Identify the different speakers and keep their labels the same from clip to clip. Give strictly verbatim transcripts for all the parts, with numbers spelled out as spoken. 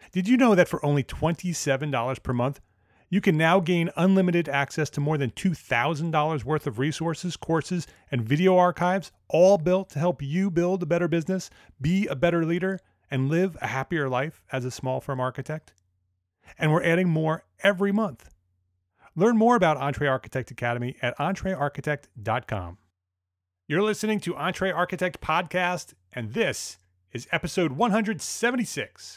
Speaker 1: Did you know that for only twenty-seven dollars per month, you can now gain unlimited access to more than two thousand dollars worth of resources, courses, and video archives, all built to help you build a better business, be a better leader, and live a happier life as a small firm architect? And we're adding more every month. Learn more about EntreArchitect Academy at entre architect dot com. You're listening to EntreArchitect Podcast, and this is episode one hundred seventy-six.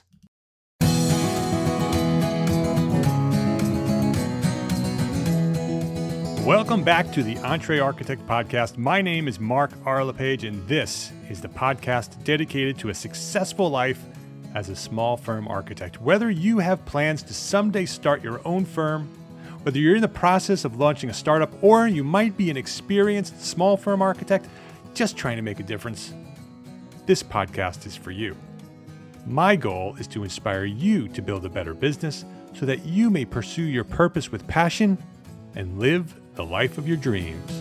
Speaker 1: Welcome back to the EntreArchitect Podcast. My name is Mark R. LePage, and this is the podcast dedicated to a successful life as a small firm architect. Whether you have plans to someday start your own firm, whether you're in the process of launching a startup, or you might be an experienced small firm architect just trying to make a difference, this podcast is for you. My goal is to inspire you to build a better business so that you may pursue your purpose with passion and live the life of your dreams.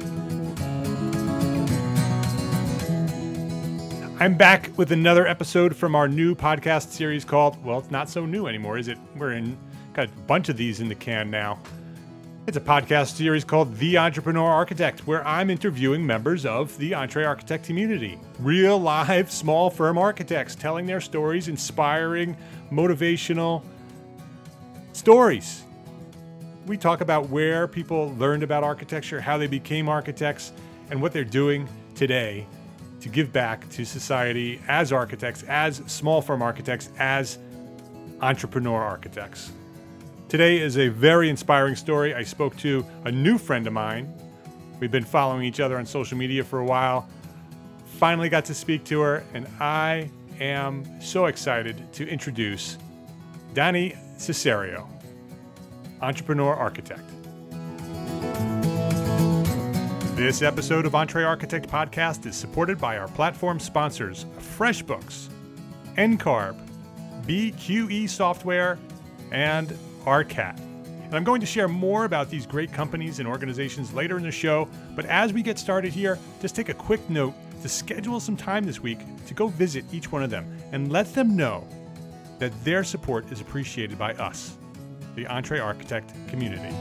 Speaker 1: I'm back with another episode from our new podcast series called, well, it's not so new anymore, is it? We're in, got a bunch of these in the can now. It's a podcast series called The Entrepreneur Architect, where I'm interviewing members of the EntreArchitect community. Real live small firm architects telling their stories, inspiring, motivational stories. We talk about where people learned about architecture, how they became architects, and what they're doing today to give back to society as architects, as small firm architects, as entrepreneur architects. Today is a very inspiring story. I spoke to a new friend of mine. We've been following each other on social media for a while. Finally got to speak to her, and I am so excited to introduce Dani Cesario, entrepreneur architect. This episode of EntreArchitect Podcast is supported by our platform sponsors, FreshBooks, N C A R B, B Q E Software, and R C A T. And I'm going to share more about these great companies and organizations later in the show, but as we get started here, just take a quick note to schedule some time this week to go visit each one of them and let them know that their support is appreciated by us, the EntreArchitect community.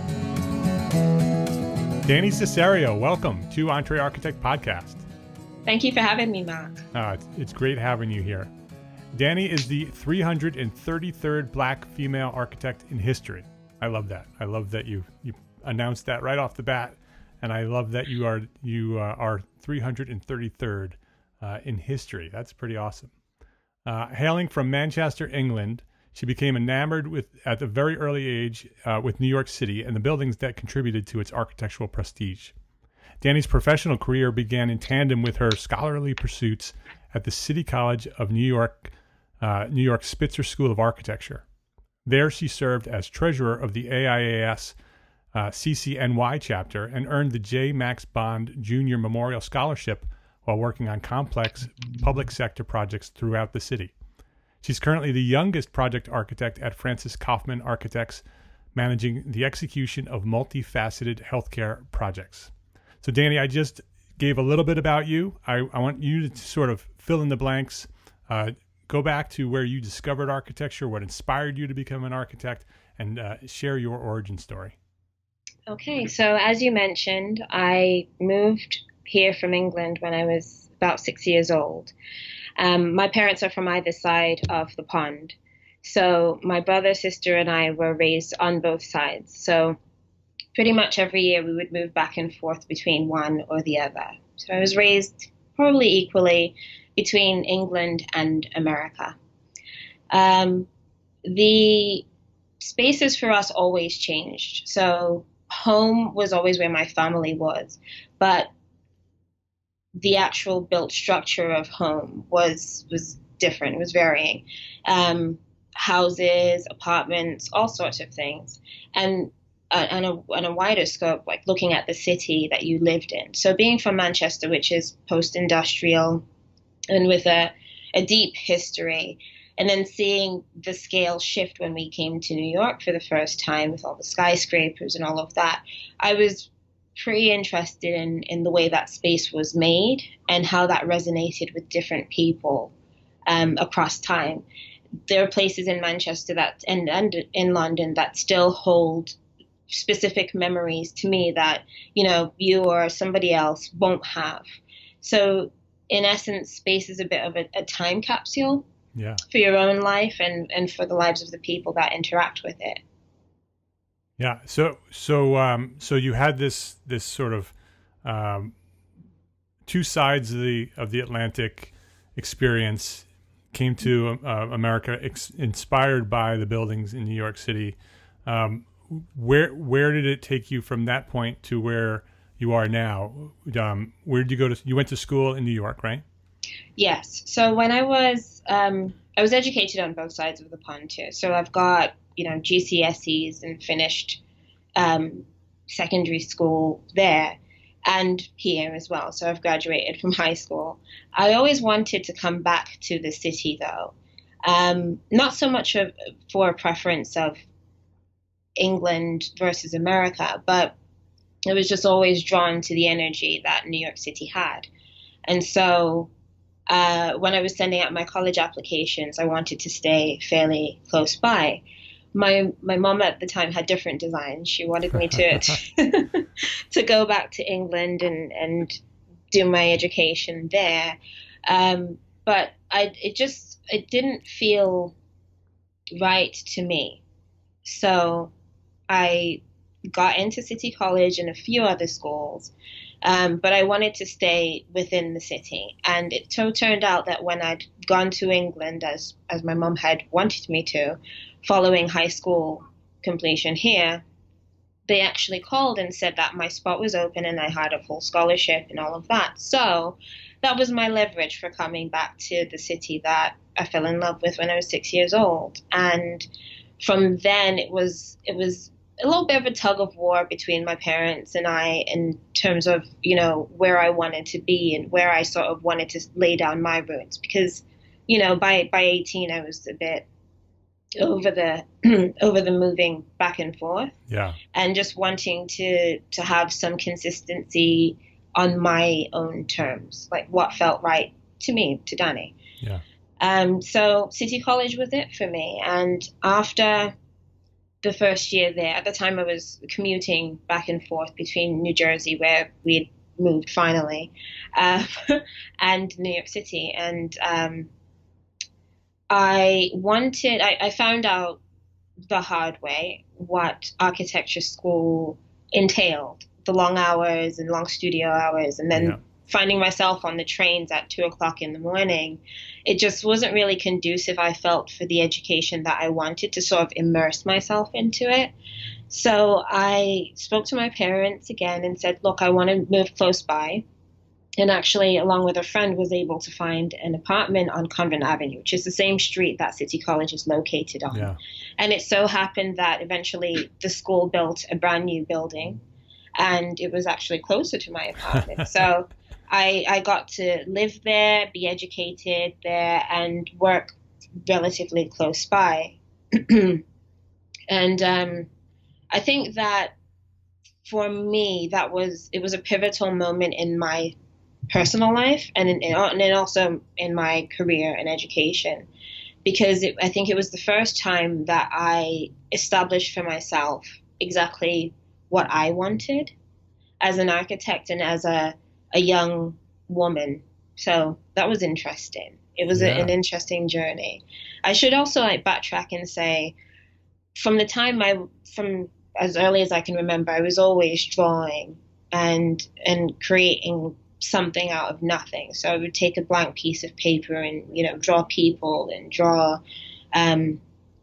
Speaker 1: Dani Cesario, welcome to EntreArchitect Podcast.
Speaker 2: Thank you for having me, Mark.
Speaker 1: Uh, it's, it's great having you here. Dani is the three hundred thirty-third Black female architect in history. I love that. I love that you you announced that right off the bat, and I love that you are you uh, are three hundred thirty-third uh, in history. That's pretty awesome. Uh, hailing from Manchester, England, she became enamored with at a very early age uh, with New York City and the buildings that contributed to its architectural prestige. Dani's professional career began in tandem with her scholarly pursuits at the City College of New York, uh, New York Spitzer School of Architecture. There she served as treasurer of the A I A S uh, C C N Y chapter and earned the J. Max Bond Junior Memorial Scholarship while working on complex public sector projects throughout the city. She's currently the youngest project architect at Francis Kaufman Architects, managing the execution of multifaceted healthcare projects. So Dani, I just gave a little bit about you. I, I want you to sort of fill in the blanks, uh, go back to where you discovered architecture, what inspired you to become an architect, and uh, share your origin story.
Speaker 2: Okay, so as you mentioned, I moved here from England when I was about six years old. Um, my parents are from either side of the pond. So my brother, sister, and I were raised on both sides. So pretty much every year we would move back and forth between one or the other. So I was raised probably equally between England and America. Um, the spaces for us always changed. So home was always where my family was, but the actual built structure of home was was different. It was varying. Um, houses, apartments, all sorts of things. And uh, on, a, on a wider scope, like looking at the city that you lived in. So being from Manchester, which is post-industrial and with a, a deep history, and then seeing the scale shift when we came to New York for the first time with all the skyscrapers and all of that, I was pretty interested in, in the way that space was made and how that resonated with different people um, across time. there are places in Manchester that and, and in London that still hold specific memories to me that, you know, you or somebody else won't have. So in essence, space is a bit of a, a time capsule
Speaker 1: Yeah.
Speaker 2: for your own life and, and for the lives of the people that interact with it.
Speaker 1: Yeah. So, so, um, so you had this, this sort of, um, two sides of the, of the Atlantic experience, came to uh, America ex- inspired by the buildings in New York City. Um, where, where did it take you from that point to where you are now? Um, where did you go to, you went to school in New York, right?
Speaker 2: Yes. So when I was, um, I was educated on both sides of the pond too. So I've got, you know, G C S Es and finished um, secondary school there and here as well. So I've graduated from high school. I always wanted to come back to the city though. Um, not so much of, for a preference of England versus America, but I was just always drawn to the energy that New York City had. And so uh, when I was sending out my college applications, I wanted to stay fairly close by. My my mom at the time had different designs. She wanted me to to go back to England and, and do my education there. Um, but I it just it didn't feel right to me. So I got into City College and a few other schools, um, but I wanted to stay within the city. And it so turned out that when I'd gone to England, as as my mom had wanted me to, following high school completion here, they actually called and said that my spot was open and I had a full scholarship and all of that. So that was my leverage for coming back to the city that I fell in love with when I was six years old. And from then it was it was a little bit of a tug of war between my parents and I in terms of, you know, where I wanted to be and where I sort of wanted to lay down my roots. Because, you know, by, by eighteen, I was a bit over the over the moving back and forth.
Speaker 1: Yeah.
Speaker 2: And just wanting to to have some consistency on my own terms, like what felt right to me, to Danny.
Speaker 1: Yeah.
Speaker 2: Um, so City College was it for me. And after the first year there, at the time I was commuting back and forth between New Jersey, where we had moved finally, uh, and New York City. And um, I wanted, I, I found out the hard way what architecture school entailed, the long hours and long studio hours, and then
Speaker 1: Yeah.
Speaker 2: finding myself on the trains at two o'clock in the morning. It just wasn't really conducive, I felt, for the education that I wanted to sort of immerse myself into it. So I spoke to my parents again and said, look, I want to move close by. And actually, along with a friend, was able to find an apartment on Convent Avenue, which is the same street that City College is located on.
Speaker 1: Yeah.
Speaker 2: And it so happened that eventually the school built a brand new building, and it was actually closer to my apartment. So I, I got to live there, be educated there, and work relatively close by. And um, I think that for me, that was it was a pivotal moment in my personal life and in, and then also in my career and education, because it, I think it was the first time that I established for myself exactly what I wanted as an architect and as a, a young woman. So that was interesting. It was
Speaker 1: Yeah.
Speaker 2: a, an interesting journey. I should also like backtrack and say, from the time I, from as early as I can remember, I was always drawing and and creating something out of nothing. So I would take a blank piece of paper and, you know, draw people and draw um,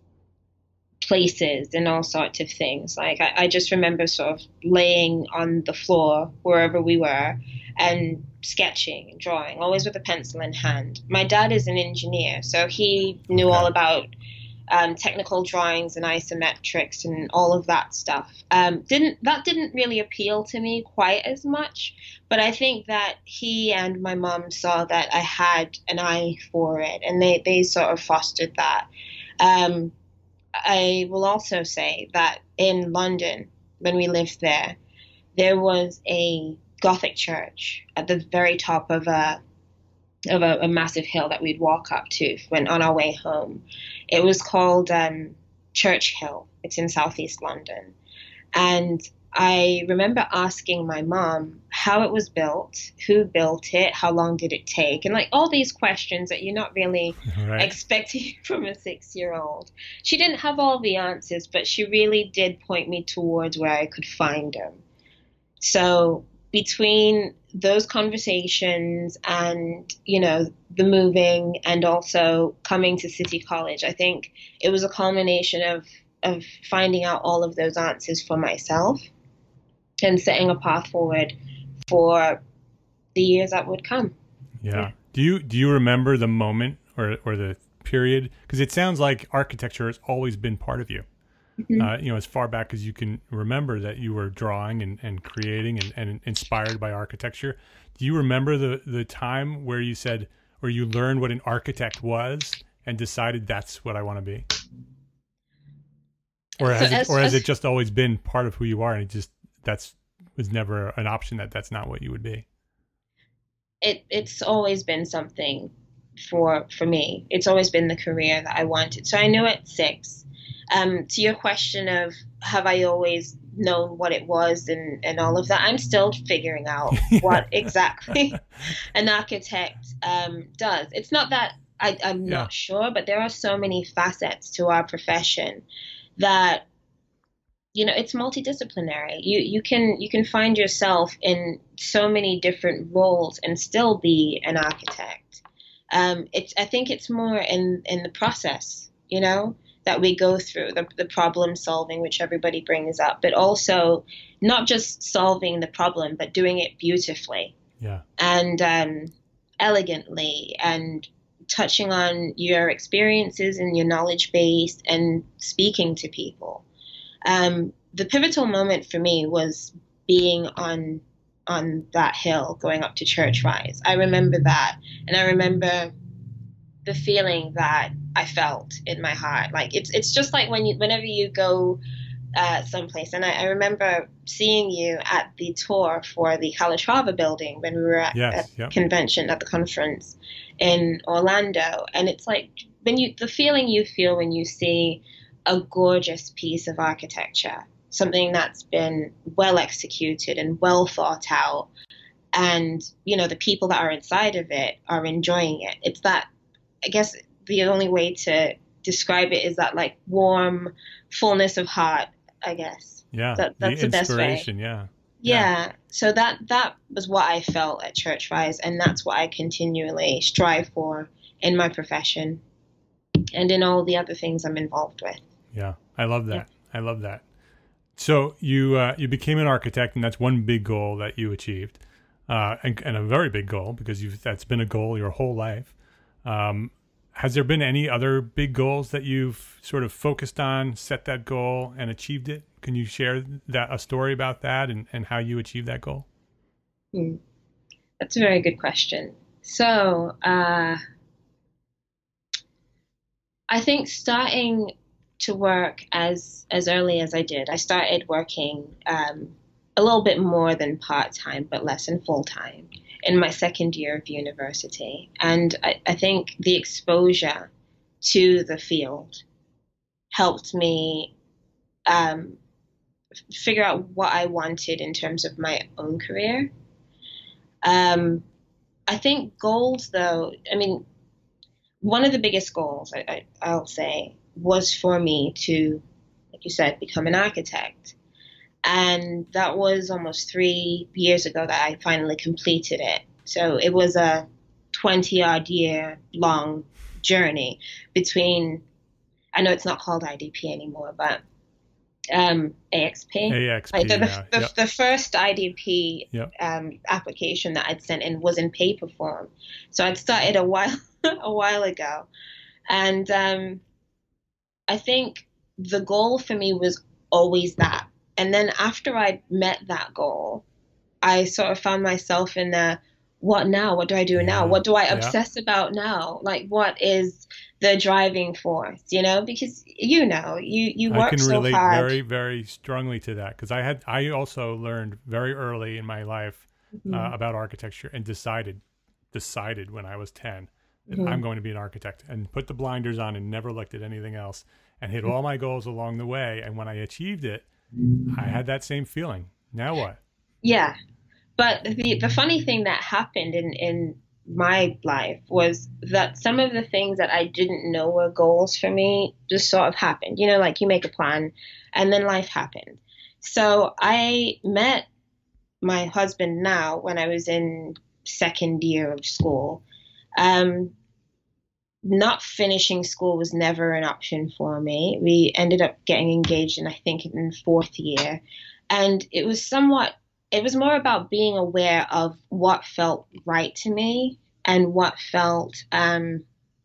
Speaker 2: places and all sorts of things. Like I, I just remember sort of laying on the floor wherever we were and sketching and drawing, always with a pencil in hand. My dad is an engineer, so he knew
Speaker 1: Okay.
Speaker 2: all about um, technical drawings and isometrics and all of that stuff. Um, didn't that didn't really appeal to me quite as much, but I think that he and my mom saw that I had an eye for it, and they, they sort of fostered that. Um, I will also say that in London, when we lived there, there was a Gothic church at the very top of a of a, a massive hill that we'd walk up to when on our way home. It was called um, Church Hill. It's in southeast London. And I remember asking my mom how it was built, who built it, how long did it take, and like all these questions that you're not really
Speaker 1: Right.
Speaker 2: expecting from a six-year-old. She didn't have all the answers, but she really did point me towards where I could find them. So between those conversations and, you know, the moving and also coming to City College, I think it was a culmination of of finding out all of those answers for myself and setting a path forward for the years that would come.
Speaker 1: Yeah.
Speaker 2: Yeah.
Speaker 1: Do you do you remember the moment or or the period? Because it sounds like architecture has always been part of you.
Speaker 2: Mhm.
Speaker 1: Uh, you know, as far back as you can remember that you were drawing and, and creating and, and inspired by architecture. Do you remember the, the time where you said, or you learned what an architect was and decided that's what I want to be? Or has
Speaker 2: So
Speaker 1: it,
Speaker 2: as,
Speaker 1: or has
Speaker 2: as
Speaker 1: it just always been part of who you are and it just, that's was never an option that that's not what you would be?
Speaker 2: it, it's always been something for for me. It's always been the career that I wanted. So I knew at six. Um, to your question of have I always known what it was and, and all of that, I'm still figuring out what exactly an architect um, does. It's not that I, I'm
Speaker 1: Yeah.
Speaker 2: not sure, but there are so many facets to our profession that, you know, it's multidisciplinary. You you can you can find yourself in so many different roles and still be an architect. Um, it's I think it's more in in the process, you know, that we go through the the problem solving, which everybody brings up, but also not just solving the problem, but doing it beautifully
Speaker 1: Yeah.
Speaker 2: and um, elegantly and touching on your experiences and your knowledge base and speaking to people. Um, the pivotal moment for me was being on on that hill going up to Church Rise. I remember that, and I remember the feeling that I felt in my heart. Like it's it's just like when you whenever you go uh, someplace, and I, I remember seeing you at the tour for the Calatrava building when we were at
Speaker 1: Yes.
Speaker 2: a
Speaker 1: Yep.
Speaker 2: convention at the conference in Orlando, and it's like when you the feeling you feel when you see a gorgeous piece of architecture, something that's been well executed and well thought out, and you know the people that are inside of it are enjoying it. It's that, I guess the only way to describe it is that like warm fullness of heart, I guess.
Speaker 1: Yeah.
Speaker 2: That that's the,
Speaker 1: the
Speaker 2: best way.
Speaker 1: inspiration. Yeah.
Speaker 2: Yeah. So that that was what I felt at Church Rise, and that's what I continually strive for in my profession and in all the other things I'm involved with.
Speaker 1: Yeah, I love that. I love that. So you uh, you became an architect, and that's one big goal that you achieved, uh, and, and a very big goal because you've that's been a goal your whole life. Um, has there been any other big goals that you've sort of focused on, set that goal, and achieved it? Can you share that a story about that and, and how you achieved that goal?
Speaker 2: Hmm. That's a very good question. So uh, I think starting to work as as early as I did, I started working um, a little bit more than part time, but less than full time in my second year of university. And I, I think the exposure to the field helped me um, figure out what I wanted in terms of my own career. Um, I think goals, though, I mean, one of the biggest goals, I, I, I'll say, was for me to, like you said, become an architect. And that was almost three years ago that I finally completed it. So it was a twenty odd year long journey between, I know it's not called I D P anymore, but um, A X P.
Speaker 1: A X P,
Speaker 2: Like the, the,
Speaker 1: yeah.
Speaker 2: the,
Speaker 1: Yep.
Speaker 2: the first I D P
Speaker 1: Yep.
Speaker 2: um, application that I'd sent in was in paper form. So I'd started a while a while ago. And um, I think the goal for me was always that. And then after I met that goal, I sort of found myself in the what now? What do I do
Speaker 1: Yeah,
Speaker 2: now? What do I
Speaker 1: yeah.
Speaker 2: obsess about now? Like, what is the driving force? You know, because you know, you you
Speaker 1: I
Speaker 2: work
Speaker 1: can
Speaker 2: so
Speaker 1: relate
Speaker 2: hard.
Speaker 1: very, very strongly to that because I had I also learned very early in my life uh,
Speaker 2: Mhm.
Speaker 1: about architecture and decided decided when I was ten that
Speaker 2: Mm-hmm.
Speaker 1: I'm going to be an architect, and put the blinders on and never looked at anything else, and hit all my goals along the way. And when I achieved it, I had that same feeling. Now what?
Speaker 2: Yeah. But the, the funny thing that happened in, in my life was that some of the things that I didn't know were goals for me just sort of happened. You know, like you make a plan and then life happened. So I met my husband now when I was in second year of school. Um, not finishing school was never an option for me. We ended up getting engaged in, I think, in fourth year. And it was somewhat, it was more about being aware of what felt right to me and what felt, um,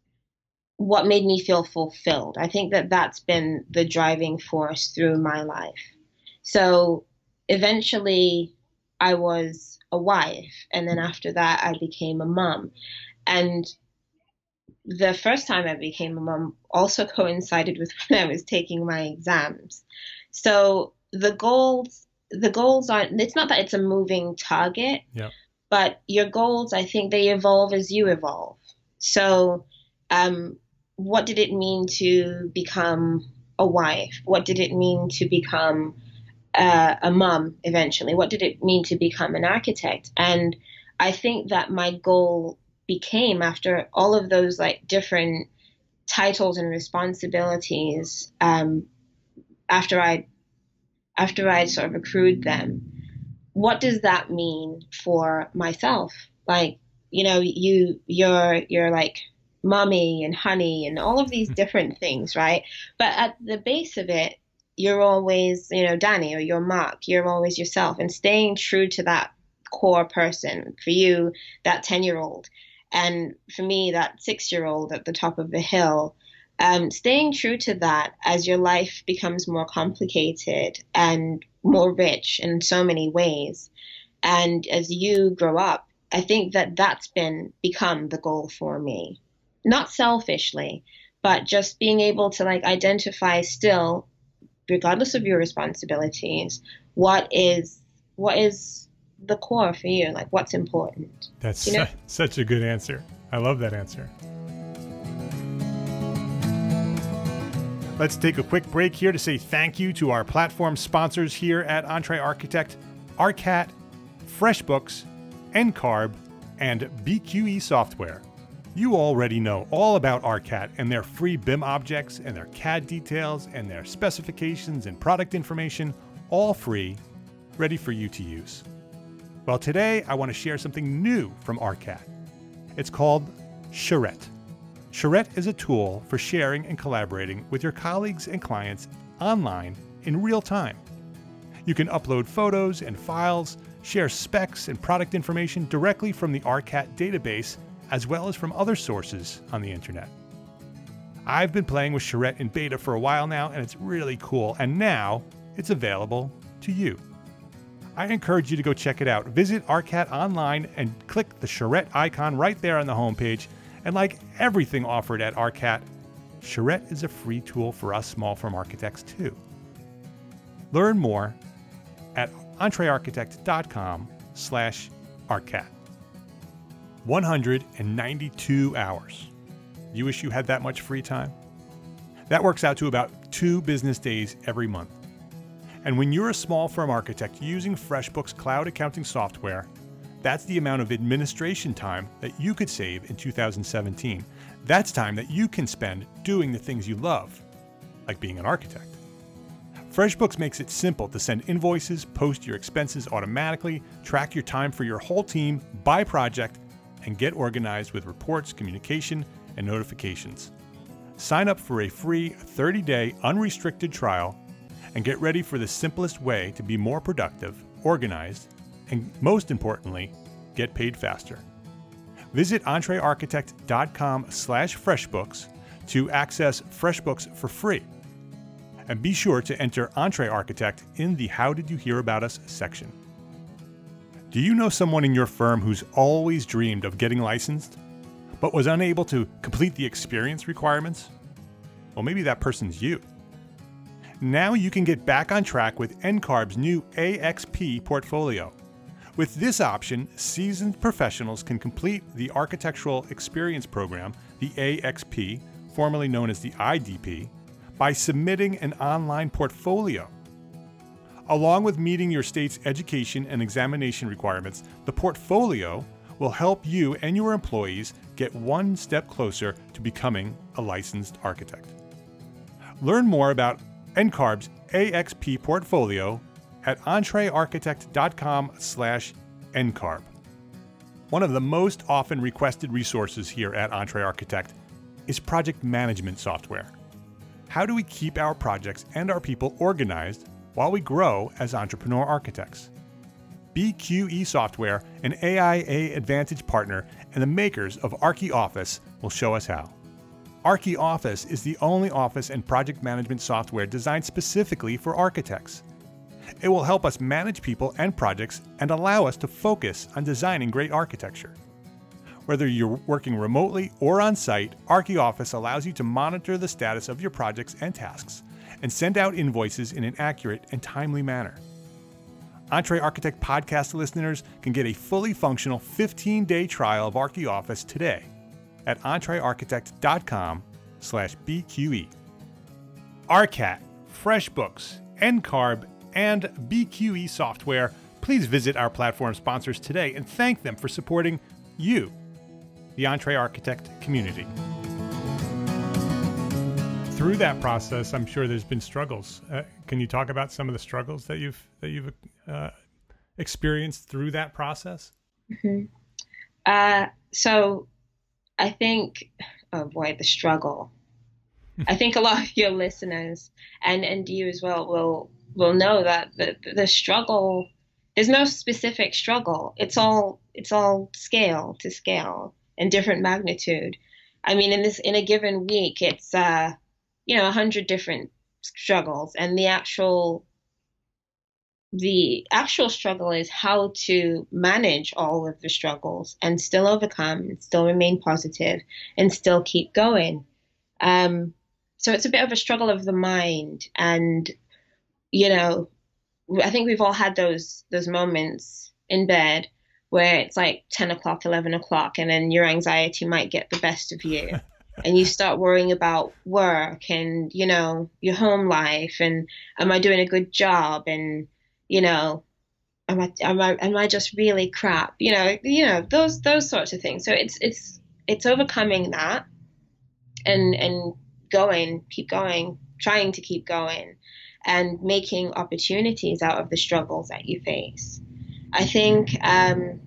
Speaker 2: what made me feel fulfilled. I think that that's been the driving force through my life. So eventually I was a wife, and then after that I became a mom. And the first time I became a mom also coincided with when I was taking my exams. So the goals, the goals aren't, it's not that it's a moving target,
Speaker 1: Yeah.
Speaker 2: but your goals, I think they evolve as you evolve. So um, what did it mean to become a wife? What did it mean to become uh, a mom eventually? What did it mean to become an architect? And I think that my goal became, after all of those like different titles and responsibilities, um, after I after I sort of accrued them, what does that mean for myself? Like, you know, you you're you're like mommy and honey and all of these different things, right? But at the base of it, you're always, you know, Danny, or you're Mark. You're always yourself, and staying true to that core person. For you, that ten-year-old. And for me, that six-year-old at the top of the hill, um, staying true to that as your life becomes more complicated and more rich in so many ways. And as you grow up, I think that that's been become the goal for me. Not selfishly, but just being able to like identify still, regardless of your responsibilities, what is what is the core for you, like what's important.
Speaker 1: That's
Speaker 2: you know?
Speaker 1: su- such a good answer. I love that answer. Let's take a quick break here to say thank you to our platform sponsors here at EntreArchitect: ARCAT, FreshBooks, N C A R B, and B Q E Software. You already know all about ARCAT and their free B I M objects and their C A D details and their specifications and product information, all free, ready for you to use. Well, today I want to share something new from ARCAT. It's called Charrette. Charrette is a tool for sharing and collaborating with your colleagues and clients online in real time. You can upload photos and files, share specs and product information directly from the ARCAT database, as well as from other sources on the internet. I've been playing with Charrette in beta for a while now, and it's really cool, and now it's available to you. I encourage you to go check it out. Visit ARCAT online and click the Charrette icon right there on the homepage. And like everything offered at ARCAT, Charrette is a free tool for us small firm architects too. Learn more at entrearchitect.com slash ARCAT. one hundred ninety-two hours. You wish you had that much free time? That works out to about two business days every month. And when you're a small firm architect using FreshBooks cloud accounting software, that's the amount of administration time that you could save in two thousand seventeen. That's time that you can spend doing the things you love, like being an architect. FreshBooks makes it simple to send invoices, post your expenses automatically, track your time for your whole team by project, and get organized with reports, communication, and notifications. Sign up for a free thirty-day unrestricted trial and get ready for the simplest way to be more productive, organized, and most importantly, get paid faster. Visit entrearchitect.com slash FreshBooks to access FreshBooks for free. And be sure to enter EntreArchitect in the How Did You Hear About Us section. Do you know someone in your firm who's always dreamed of getting licensed, but was unable to complete the experience requirements? Well, maybe that person's you. Now you can get back on track with N C A R B's new A X P portfolio. With this option, seasoned professionals can complete the Architectural Experience Program, the A X P, formerly known as the I D P, by submitting an online portfolio. Along with meeting your state's education and examination requirements, the portfolio will help you and your employees get one step closer to becoming a licensed architect. Learn more about N C A R B's A X P portfolio at entrearchitect.com slash NCARB. One of the most often requested resources here at EntreArchitect is project management software. How do we keep our projects and our people organized while we grow as entrepreneur architects? B Q E Software, an A I A Advantage partner and the makers of ArchiOffice, will show us how. ArchiOffice is the only office and project management software designed specifically for architects. It will help us manage people and projects and allow us to focus on designing great architecture. Whether you're working remotely or on site, ArchiOffice allows you to monitor the status of your projects and tasks and send out invoices in an accurate and timely manner. EntreArchitect podcast listeners can get a fully functional fifteen-day trial of ArchiOffice today at entrearchitect.com slash BQE. ARCAT, FreshBooks, N C A R B, and B Q E Software, please visit our platform sponsors today and thank them for supporting you, the EntreArchitect community. Through that process, I'm sure there's been struggles. Uh, can you talk about some of the struggles that you've that you've uh, experienced through that process?
Speaker 2: Mm-hmm. Uh, so I think, oh boy, the struggle. I think a lot of your listeners and, and you as well will will know that the, the struggle, there's no specific struggle. It's all it's all scale to scale and different magnitude. I mean, in this in a given week, it's uh, you know, a hundred different struggles, and the actual the actual struggle is how to manage all of the struggles and still overcome, and still remain positive, and still keep going. Um, so it's a bit of a struggle of the mind, and you know, I think we've all had those those moments in bed where it's like ten o'clock, eleven o'clock, and then your anxiety might get the best of you. And you start worrying about work and, you know, your home life, and am I doing a good job? And, you know, am I, am I, am I just really crap? You know, you know, those, those sorts of things. So it's, it's, it's overcoming that and, and going, keep going, trying to keep going and making opportunities out of the struggles that you face. I think, um,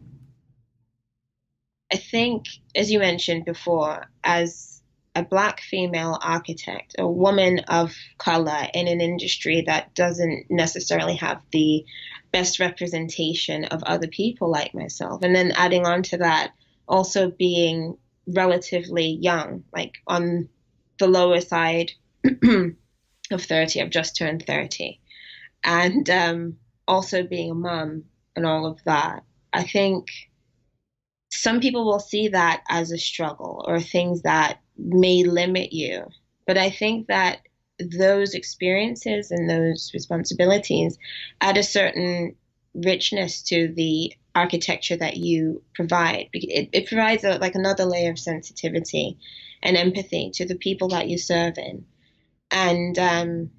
Speaker 2: I think, as you mentioned before, as a Black female architect, a woman of color in an industry that doesn't necessarily have the best representation of other people like myself. And then adding on to that, also being relatively young, like on the lower side of thirty. I've just turned thirty. And um, also being a mom and all of that. I think some people will see that as a struggle or things that may limit you. But I think that those experiences and those responsibilities add a certain richness to the architecture that you provide. It, it provides a, like another layer of sensitivity and empathy to the people that you serve in. And um,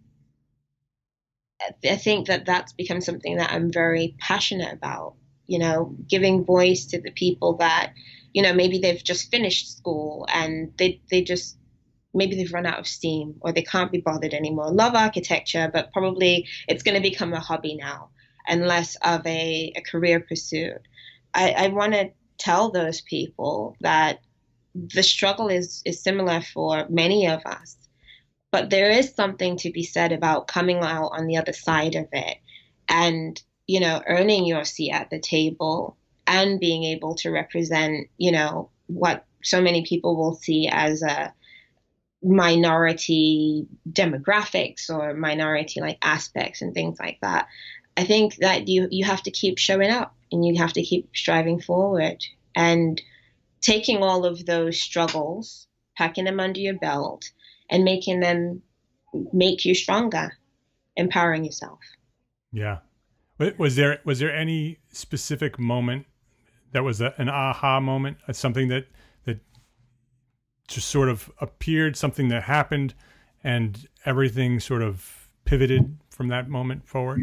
Speaker 2: I think that that's become something that I'm very passionate about, you know, giving voice to the people that, you know, maybe they've just finished school and they, they just, maybe they've run out of steam or they can't be bothered anymore. Love architecture, but probably it's going to become a hobby now and less of a, a career pursuit. I, I want to tell those people that the struggle is, is similar for many of us, but there is something to be said about coming out on the other side of it and, you know, earning your seat at the table and being able to represent, you know, what so many people will see as a minority demographics or minority like aspects and things like that. I think that you, you have to keep showing up and you have to keep striving forward and taking all of those struggles, packing them under your belt and making them make you stronger, empowering yourself.
Speaker 1: Yeah. Wa- Was there was there any specific moment that was a, an aha moment, uh, something that that just sort of appeared, something that happened, and everything sort of pivoted from that moment forward?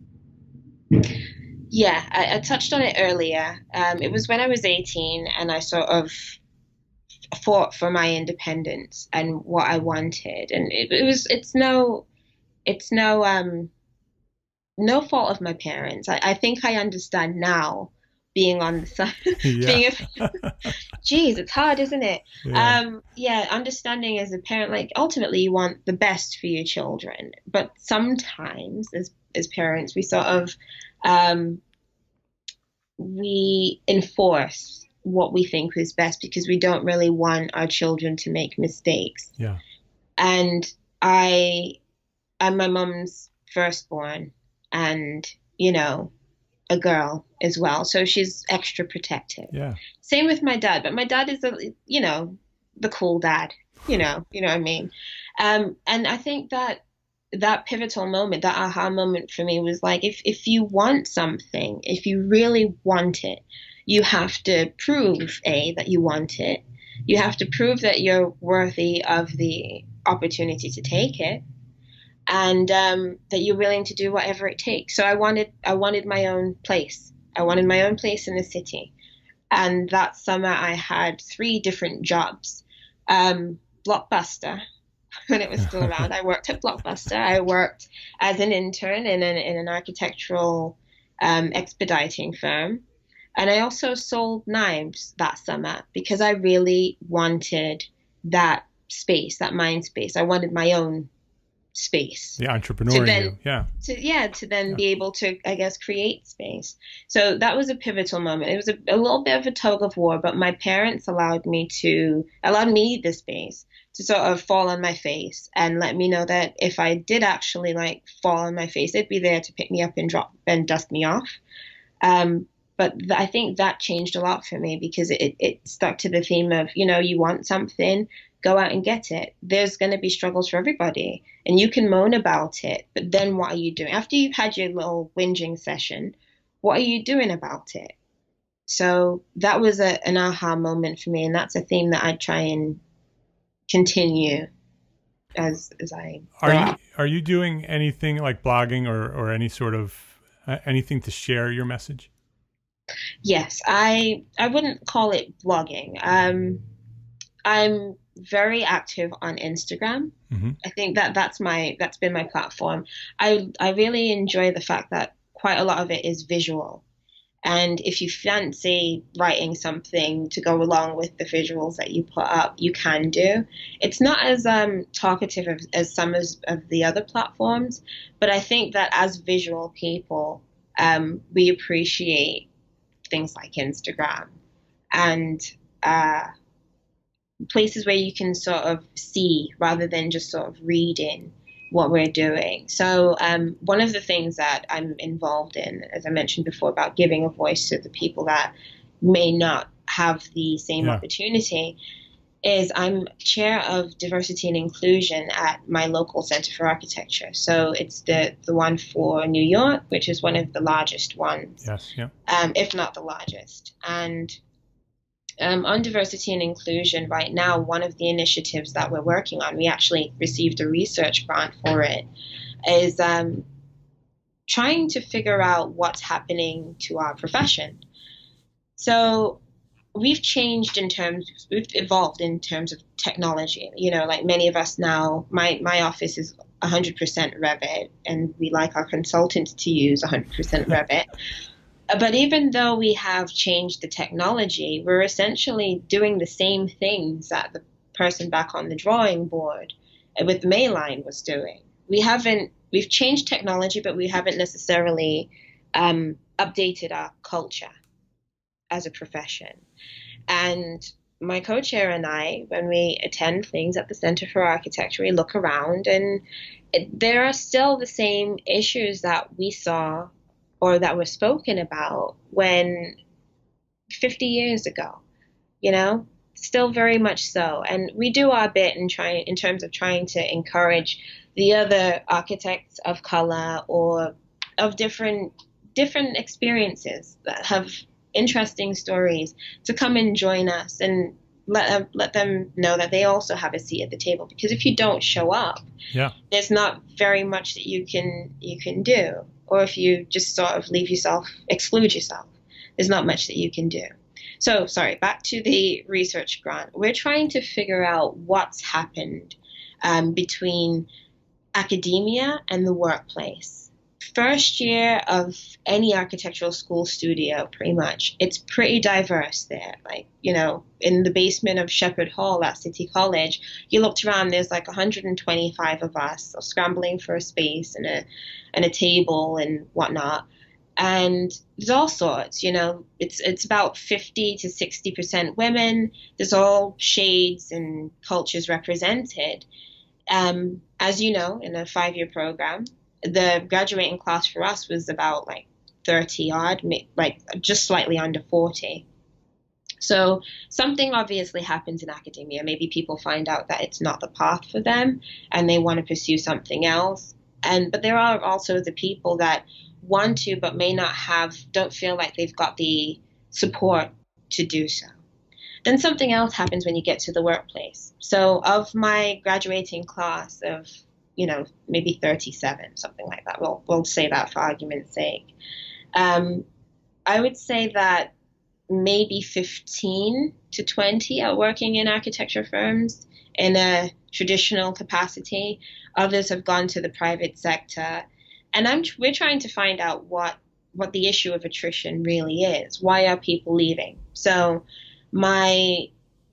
Speaker 2: Yeah, I, I touched on it earlier. Um, it was when I was eighteen and I sort of fought for my independence and what I wanted. And it, it was, it's no, it's no, um, no fault of my parents. I, I think I understand now being on the side,
Speaker 1: Yeah.
Speaker 2: being a, geez, it's hard, isn't it?
Speaker 1: Yeah.
Speaker 2: Um, yeah, understanding as a parent, like ultimately you want the best for your children, but sometimes as, as parents, we sort of, um, we enforce what we think is best because we don't really want our children to make mistakes.
Speaker 1: Yeah.
Speaker 2: And I, I'm my mom's firstborn and, you know, a girl as well. So she's extra protective.
Speaker 1: Yeah.
Speaker 2: Same with my dad, but my dad is, a, you know, the cool dad, you know, you know what I mean? Um, and I think that that pivotal moment, that aha moment for me was like, if, if you want something, if you really want it, you have to prove, A, that you want it. You have to prove that you're worthy of the opportunity to take it, and um, that you're willing to do whatever it takes. So I wanted, I wanted my own place. I wanted my own place in the city. And that summer I had three different jobs. Um, Blockbuster, when it was still around. I worked at Blockbuster. I worked as an intern in an, in an architectural um, expediting firm. And I also sold knives that summer because I really wanted that space, that mind space. I wanted my own space.
Speaker 1: The entrepreneur in
Speaker 2: then,
Speaker 1: you. Yeah.
Speaker 2: To, yeah, to then
Speaker 1: Yeah.
Speaker 2: be able to, I guess, create space. So that was a pivotal moment. It was a, a little bit of a tug of war, but my parents allowed me to, allowed me the space to sort of fall on my face and let me know that if I did actually like fall on my face, they'd be there to pick me up and drop and dust me off. Um, but th- I think that changed a lot for me because it, it stuck to the theme of, you know, you want something, go out and get it. There's going to be struggles for everybody and you can moan about it, but then what are you doing? After you've had your little whinging session, what are you doing about it? So that was a, an aha moment for me. And that's a theme that I try and continue as, as I
Speaker 1: Are
Speaker 2: grow
Speaker 1: you
Speaker 2: up.
Speaker 1: are you doing anything like blogging or, or any sort of uh, anything to share your message?
Speaker 2: Yes, I I wouldn't call it blogging. Um, I'm very active on Instagram.
Speaker 1: Mm-hmm.
Speaker 2: I think that that's my that's been my platform. I I really enjoy the fact that quite a lot of it is visual. And if you fancy writing something to go along with the visuals that you put up, you can do. It's not as um, talkative as, as some as, of the other platforms, but I think that as visual people, um, we appreciate things like Instagram and uh, places where you can sort of see rather than just sort of reading what we're doing. So um, one of the things that I'm involved in, as I mentioned before, about giving a voice to the people that may not have the same
Speaker 1: Yeah.
Speaker 2: opportunity, is I'm chair of diversity and inclusion at my local Center for Architecture. So it's the, the one for New York, which is one of the largest ones,
Speaker 1: Yes. Yeah.
Speaker 2: um, if not the largest. And Um, on diversity and inclusion right now, one of the initiatives that we're working on, we actually received a research grant for it, is um, trying to figure out what's happening to our profession. So we've changed in terms, we've evolved in terms of technology. You know, like many of us now, my, my office is one hundred percent Revit, and we like our consultants to use one hundred percent Revit. But even though we have changed the technology, we're essentially doing the same things that the person back on the drawing board with Mayline was doing. We haven't, we've changed technology, but we haven't necessarily um, updated our culture as a profession. And my co-chair and I, when we attend things at the Center for Architecture, we look around and it, there are still the same issues that we saw or that were spoken about when fifty years ago, you know, still very much so. And we do our bit in trying, in terms of trying to encourage the other architects of color or of different different experiences, that have interesting stories, to come and join us and let them, let them know that they also have a seat at the table. Because if you don't show up,
Speaker 1: yeah,
Speaker 2: there's not very much that you can you can do. Or if you just sort of leave yourself, exclude yourself, there's not much that you can do. So, sorry, back to the research grant. We're trying to figure out what's happened um, between academia and the workplace. First year of any architectural school studio, pretty much, it's pretty diverse there. Like, you know, in the basement of Shepherd Hall at City College, you looked around, there's like one hundred twenty-five of us scrambling for a space and a, and a table and whatnot. And there's all sorts, you know, it's it's about fifty to sixty percent women. There's all shades and cultures represented. Um, as you know, in a five-year program, the graduating class for us was about like thirty odd, like just slightly under forty. So something obviously happens in academia. Maybe people find out that it's not the path for them and they want to pursue something else. And but there are also the people that want to but may not have, don't feel like they've got the support to do so. Then something else happens when you get to the workplace. So of my graduating class of, you know, maybe thirty-seven, something like that, we'll, we'll say that for argument's sake, um, I would say that maybe fifteen to twenty are working in architecture firms in a traditional capacity. Others have gone to the private sector. And I'm, we're trying to find out what, what the issue of attrition really is. Why are people leaving? So my,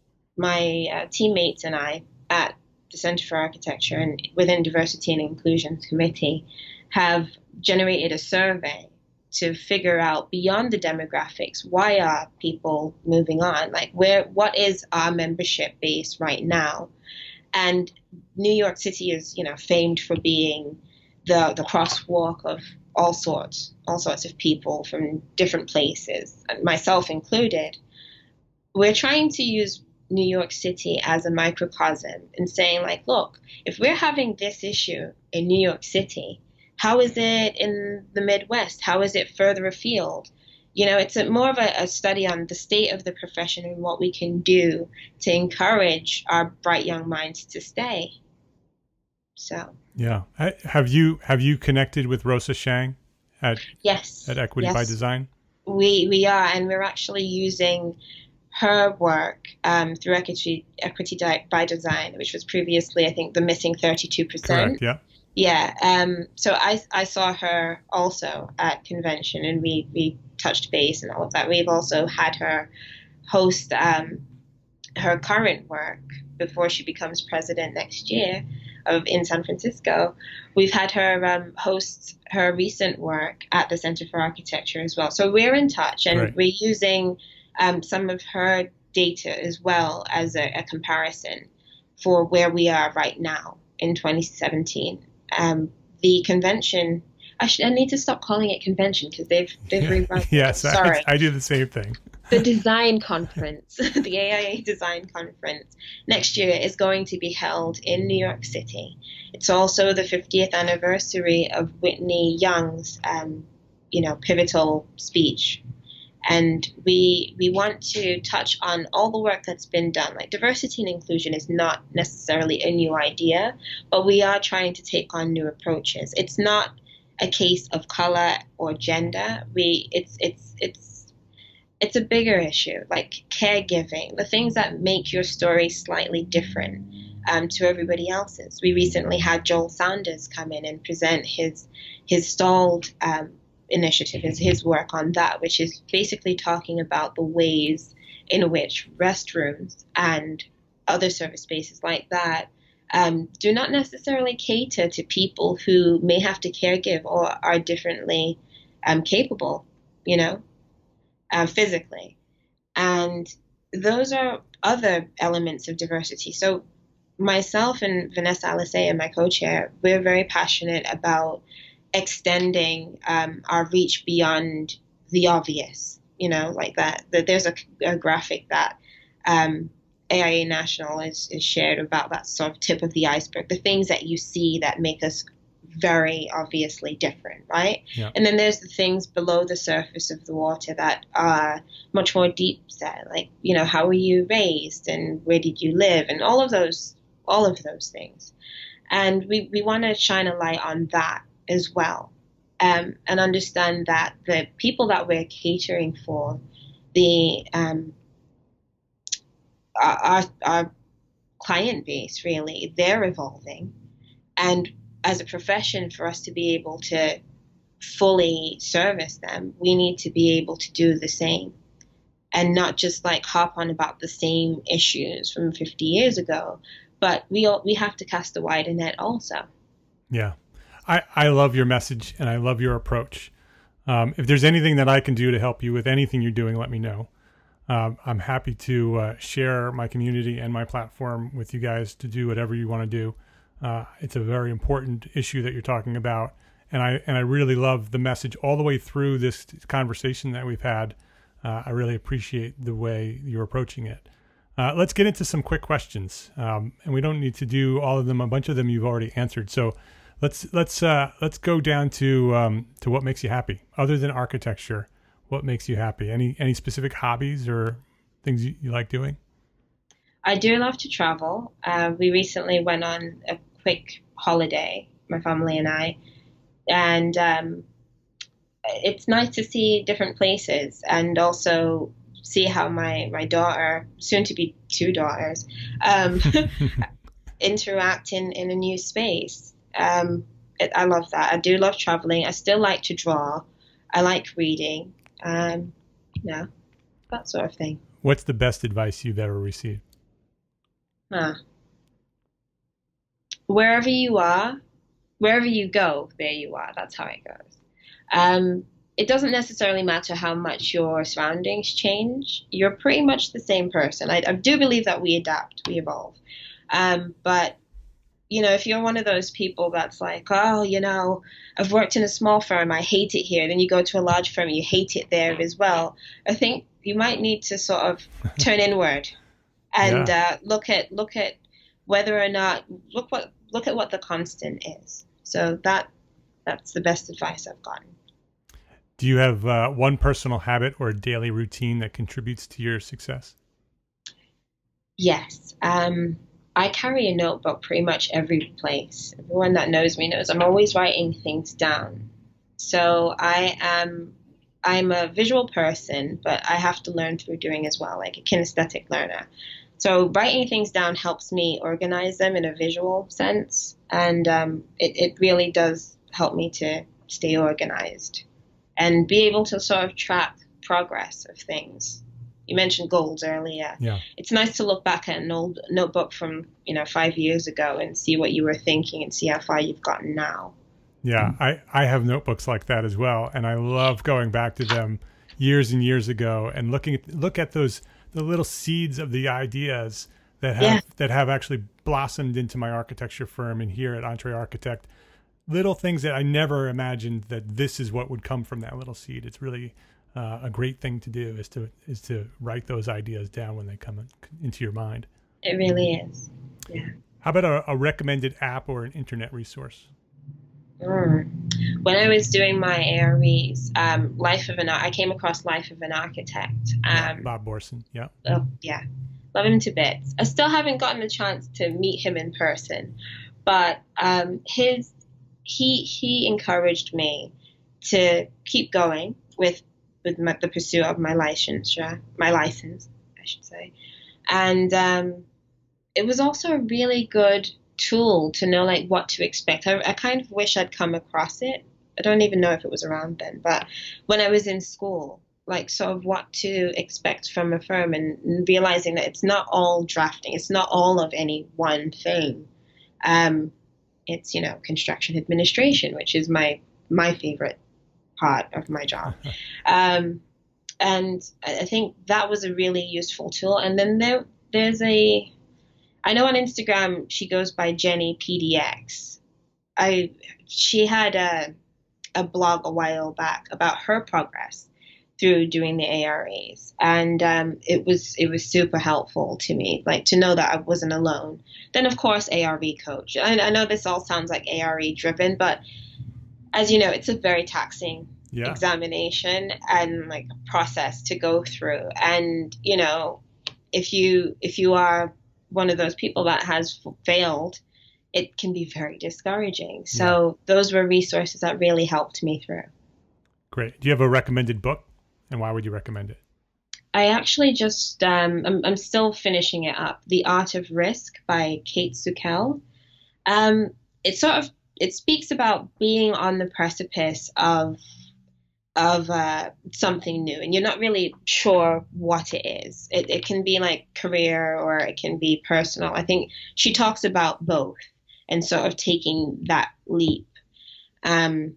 Speaker 2: my uh, teammates and I at the Center for Architecture and within Diversity and Inclusion Committee have generated a survey to figure out beyond the demographics, why are people moving on? Like where, what is our membership base right now? And New York City is, you know, famed for being the the crosswalk of all sorts, all sorts of people from different places, myself included. We're trying to use New York City as a microcosm and saying, like, look, if we're having this issue in New York City, how is it in the Midwest? How is it further afield? You know, it's a, more of a, a study on the state of the profession and what we can do to encourage our bright young minds to stay. So
Speaker 1: yeah, have you have you connected with Rosa Shang at
Speaker 2: yes
Speaker 1: at Equity
Speaker 2: yes.
Speaker 1: by Design?
Speaker 2: We we are, and we're actually using her work um, through Equity Equity by Design, which was previously, I think, the missing thirty-two percent.
Speaker 1: Correct. Yeah.
Speaker 2: Yeah. Um, so I I saw her also at convention, and we we touched base and all of that. We've also had her host um, her current work before she becomes president next year of in San Francisco. We've had her um, host her recent work at the Center for Architecture as well. So we're in touch, and
Speaker 1: right.
Speaker 2: we're using um, some of her data as well as a, a comparison for where we are right now in twenty seventeen. Um, the convention, I, should, I need to stop calling it convention because they've they've rewritten it.
Speaker 1: Yes,
Speaker 2: Sorry.
Speaker 1: I, I do the same thing.
Speaker 2: The design conference, the A I A design conference next year is going to be held in New York City. It's also the fiftieth anniversary of Whitney Young's, um, you know, pivotal speech. And we we want to touch on all the work that's been done. Like diversity and inclusion is not necessarily a new idea, but we are trying to take on new approaches. It's not a case of color or gender. We it's it's it's It's a bigger issue, like caregiving, the things that make your story slightly different um, to everybody else's. We recently had Joel Sanders come in and present his his stalled um, initiative, his, his work on that, which is basically talking about the ways in which restrooms and other service spaces like that um, do not necessarily cater to people who may have to caregive or are differently um, capable, you know. Uh, physically. And those are other elements of diversity. So myself and Vanessa Alicea, my co-chair, we're very passionate about extending um, our reach beyond the obvious, you know, like that. that there's a, a graphic that um, A I A National is, is shared about that sort of tip of the iceberg, the things that you see that make us very obviously different, right?
Speaker 1: Yeah.
Speaker 2: And then there's the things below the surface of the water that are much more deep set, like, you know, how were you raised and where did you live and all of those, all of those things. And we, we want to shine a light on that as well, um, and understand that the people that we're catering for, the um, our, our client base, really, they're evolving. And as a profession, for us to be able to fully service them, we need to be able to do the same and not just like harp on about the same issues from fifty years ago, but we all, we have to cast a wider net also.
Speaker 1: Yeah. I, I love your message and I love your approach. Um, if there's anything that I can do to help you with anything you're doing, let me know. Um, I'm happy to uh, share my community and my platform with you guys to do whatever you want to do. Uh, it's a very important issue that you're talking about. And I, and I really love the message all the way through this conversation that we've had. Uh, I really appreciate the way you're approaching it. Uh, let's get into some quick questions. Um, and we don't need to do all of them. A bunch of them you've already answered. So let's, let's, uh, let's go down to, um, to what makes you happy other than architecture. What makes you happy? Any, any specific hobbies or things you, you like doing?
Speaker 2: I do love to travel. Uh, we recently went on a quick holiday, my family and I, and um, it's nice to see different places and also see how my, my daughter, soon to be two daughters, um, interact in, in a new space. Um, it, I love that. I do love traveling. I still like to draw. I like reading. Um, yeah, that sort of thing.
Speaker 1: What's the best advice you've ever received?
Speaker 2: Huh. Wherever you are, wherever you go, there you are. That's how it goes. Um, it doesn't necessarily matter how much your surroundings change. You're pretty much the same person. I, I do believe that we adapt, we evolve. Um, but, you know, if you're one of those people that's like, oh, you know, I've worked in a small firm, I hate it here. Then you go to a large firm, you hate it there as well. I think you might need to sort of turn inward and yeah. uh, look at look at whether or not look what look at what the constant is. So that that's the best advice I've gotten.
Speaker 1: Do you have uh, one personal habit or a daily routine that contributes to your success?
Speaker 2: Yes. Um, I carry a notebook pretty much every place. Everyone that knows me knows I'm always writing things down. So I am I'm a visual person, but I have to learn through doing as well, like a kinesthetic learner. So writing things down helps me organize them in a visual sense, and um, it, it really does help me to stay organized and be able to sort of track progress of things. You mentioned goals earlier.
Speaker 1: Yeah.
Speaker 2: It's nice to look back at an old notebook from, you know, five years ago and see what you were thinking and see how far you've gotten now.
Speaker 1: Yeah, I, I have notebooks like that as well, and I love going back to them years and years ago and looking at look at those the little seeds of the ideas that have yeah. that have actually blossomed into my architecture firm and here at Entre Architect. Little things that I never imagined that this is what would come from that little seed. It's really uh, a great thing to do is to is to write those ideas down when they come in, into your mind.
Speaker 2: It really is. Yeah.
Speaker 1: How about a, a recommended app or an internet resource?
Speaker 2: Mm. When I was doing my A R Es, um, Life of an I came across Life of an Architect. Um,
Speaker 1: Bob Borson, yeah.
Speaker 2: Oh, yeah. Love him to bits. I still haven't gotten a chance to meet him in person, but um, his he he encouraged me to keep going with with my, the pursuit of my licensure, my license, I should say, and um, it was also a really good tool to know like what to expect. I, I kind of wish I'd come across it. I don't even know if it was around then, but when I was in school, like sort of what to expect from a firm and, and realizing that it's not all drafting, it's not all of any one thing. Um, it's, you know, construction administration, which is my my favorite part of my job. Um, and I think that was a really useful tool. And then there there's a I know on Instagram she goes by Jenny P D X. I she had a a blog a while back about her progress through doing the A R Es, and um, it was it was super helpful to me, like to know that I wasn't alone. Then, of course, A R E coach. I, I know this all sounds like A R E driven, but as you know, it's a very taxing yeah. examination and like process to go through. And you know, if you if you are one of those people that has failed, it can be very discouraging. So yeah. those were resources that really helped me through.
Speaker 1: Great. Do you have a recommended book? And why would you recommend it?
Speaker 2: I actually just, um, I'm, I'm still finishing it up. The Art of Risk by Kate Sukel. Um, it sort of, it speaks about being on the precipice of, of uh, something new, and you're not really sure what it is. It, it can be like career or it can be personal. I think she talks about both and sort of taking that leap. Um,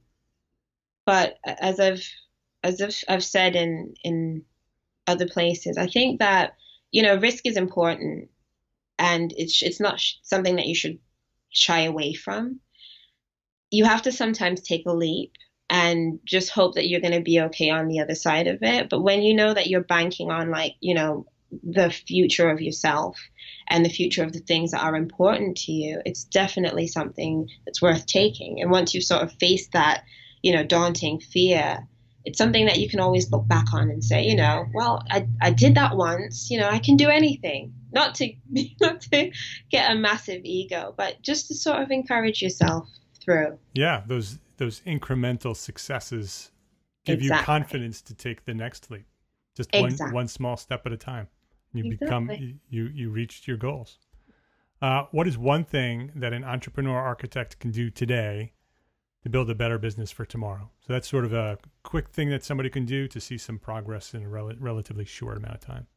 Speaker 2: but as I've, as I've, I've said in, in other places, I think that, you know, risk is important, and it's, it's not sh- something that you should shy away from. You have to sometimes take a leap and just hope that you're going to be okay on the other side of it. But when you know that you're banking on, like, you know, the future of yourself and the future of the things that are important to you, it's definitely something that's worth taking. And once you've sort of faced that, you know, daunting fear, it's something that you can always look back on and say, you know, well, I, I did that once, you know, I can do anything. Not to, not to get a massive ego, but just to sort of encourage yourself through.
Speaker 1: Yeah, those those incremental successes give exactly. you confidence to take the next leap. Just exactly. one one small step at a time. You exactly. become you you reached your goals. Uh, what is one thing that an entrepreneur architect can do today to build a better business for tomorrow? So that's sort of a quick thing that somebody can do to see some progress in a rel- relatively short amount of time.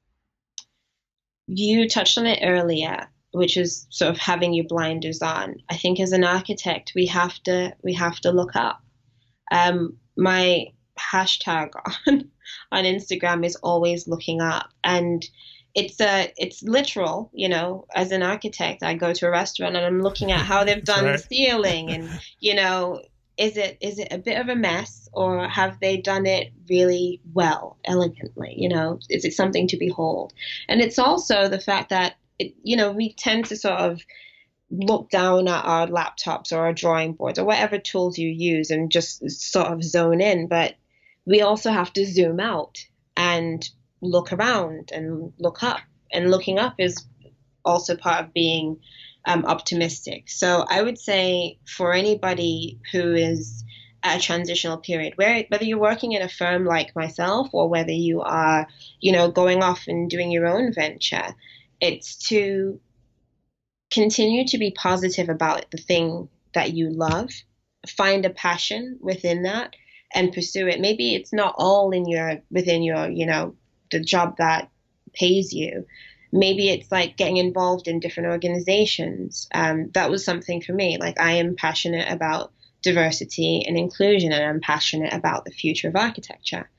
Speaker 2: You touched on it earlier, which is sort of having your blinders on. I think as an architect, we have to we have to look up. Um, my hashtag on on Instagram is always looking up, and it's a it's literal. You know, as an architect, I go to a restaurant and I'm looking at how they've done right. the ceiling, and you know, is it is it a bit of a mess, or have they done it really well, elegantly? You know, is it something to behold? And it's also the fact that it, you know, we tend to sort of look down at our laptops or our drawing boards or whatever tools you use and just sort of zone in. But we also have to zoom out and look around and look up. And looking up is also part of being um, optimistic. So I would say for anybody who is at a transitional period, where whether you're working in a firm like myself or whether you are, you know, going off and doing your own venture, it's to continue to be positive about the thing that you love, find a passion within that and pursue it. Maybe it's not all in your, within your, you know, the job that pays you. Maybe it's like getting involved in different organizations. Um, that was something for me. Like, I am passionate about diversity and inclusion, and I'm passionate about the future of architecture.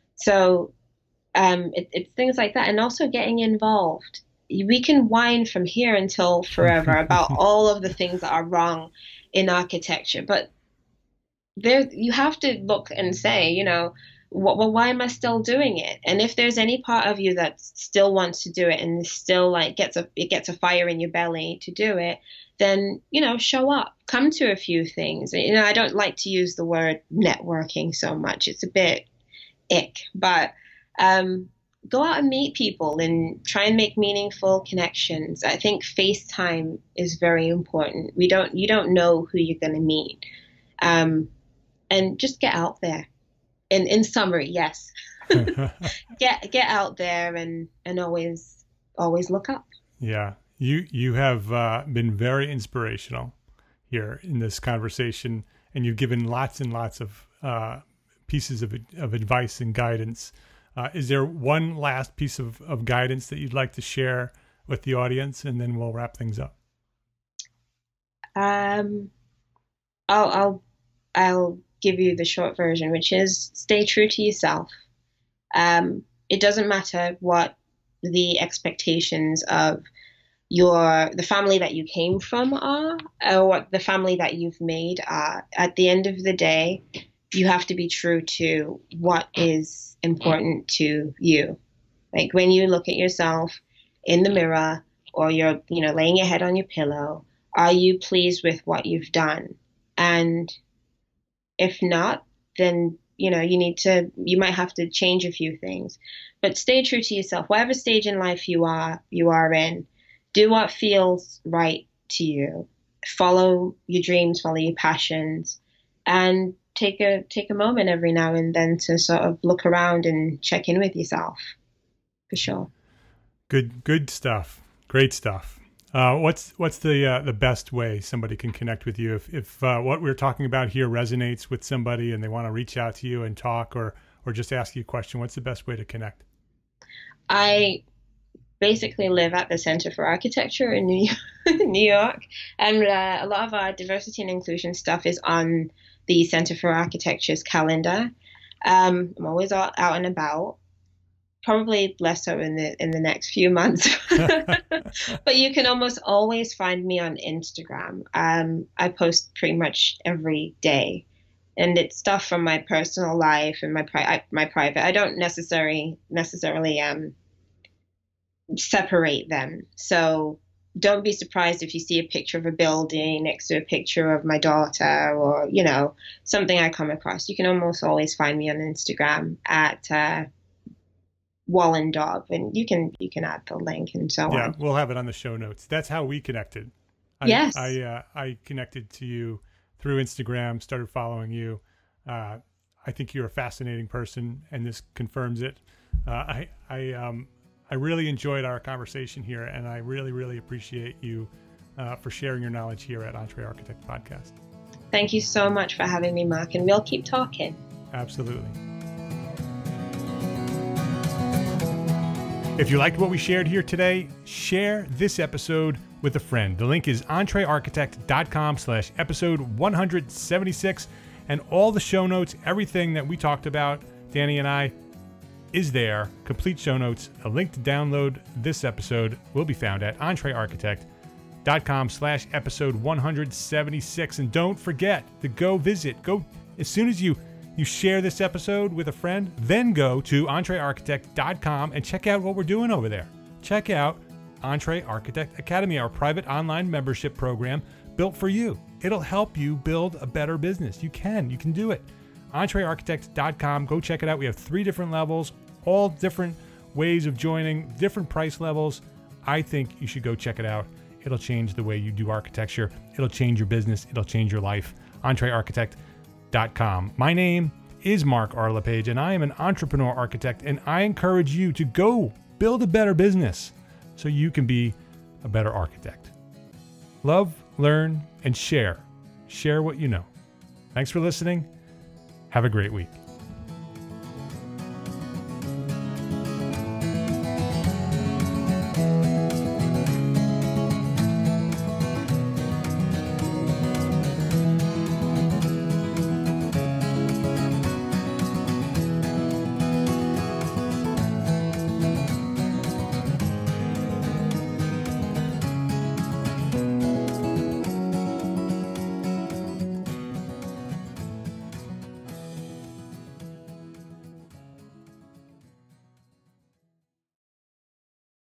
Speaker 2: So um, it, it's things like that. And also getting involved. We can whine from here until forever about all of the things that are wrong in architecture, but there you have to look and say, you know, well, well, why am I still doing it? And if there's any part of you that still wants to do it and still like gets a it gets a fire in your belly to do it, then, you know, show up, come to a few things. You know, I don't like to use the word networking so much; it's a bit ick, but um. Go out and meet people and try and make meaningful connections. I think FaceTime is very important. We don't, you don't know who you're going to meet. Um, and just get out there. In, in summary, yes. get, get out there and, and always, always look up.
Speaker 1: Yeah. You, you have uh, been very inspirational here in this conversation, and you've given lots and lots of uh, pieces of, of advice and guidance. Uh, is there one last piece of, of guidance that you'd like to share with the audience, and then we'll wrap things up?
Speaker 2: Um, I'll, I'll, I'll give you the short version, which is stay true to yourself. Um, it doesn't matter what the expectations of your, the family that you came from are, or what the family that you've made are. At the end of the day, you have to be true to what is important to you. Like when you look at yourself in the mirror or you're, you know, laying your head on your pillow, are you pleased with what you've done? And if not, then, you know, you need to, you might have to change a few things, but stay true to yourself. Whatever stage in life you are, you are in, do what feels right to you. Follow your dreams, follow your passions, and take a, take a moment every now and then to sort of look around and check in with yourself, for sure.
Speaker 1: Good, good stuff. Great stuff. Uh, what's what's the uh, the best way somebody can connect with you if if uh, what we're talking about here resonates with somebody and they want to reach out to you and talk or or just ask you a question? What's the best way to connect?
Speaker 2: I basically live at the Center for Architecture in New York, New York, and uh, a lot of our diversity and inclusion stuff is on the Center for Architecture's calendar. Um, I'm always out, out and about. Probably less so in the in the next few months, but you can almost always find me on Instagram. Um, I post pretty much every day, and it's stuff from my personal life and my pri- my private. I don't necessarily necessarily um separate them. So don't be surprised if you see a picture of a building next to a picture of my daughter, or you know something I come across. You can almost always find me on Instagram at. Uh, Wallen Dog, and you can you can add the link and so
Speaker 1: yeah,
Speaker 2: on.
Speaker 1: We'll have it on the show notes. That's how we connected. I,
Speaker 2: yes,
Speaker 1: I uh, I connected to you through Instagram. Started following you. Uh, I think you're a fascinating person, and this confirms it. Uh, I I um I really enjoyed our conversation here, and I really really appreciate you uh, for sharing your knowledge here at Entre Architect Podcast.
Speaker 2: Thank you so much for having me, Mark, and we'll keep talking.
Speaker 1: Absolutely. If you liked what we shared here today, share this episode with a friend. The link is entrearchitect.com slash episode 176. And all the show notes, everything that we talked about, Danny and I, is there. Complete show notes. A link to download this episode will be found at entrearchitect.com slash episode 176. And don't forget to go visit. Go as soon as you You share this episode with a friend, then go to entrearchitect dot com and check out what we're doing over there. Check out Entre Architect Academy, our private online membership program built for you. It'll help you build a better business. You can, you can do it. entrearchitect dot com, go check it out. We have three different levels, all different ways of joining, different price levels. I think you should go check it out. It'll change the way you do architecture. It'll change your business. It'll change your life. entrearchitect dot com. My name is Mark R. LePage, and I am an entrepreneur architect, and I encourage you to go build a better business so you can be a better architect. Love, learn, and share. Share what you know. Thanks for listening. Have a great week.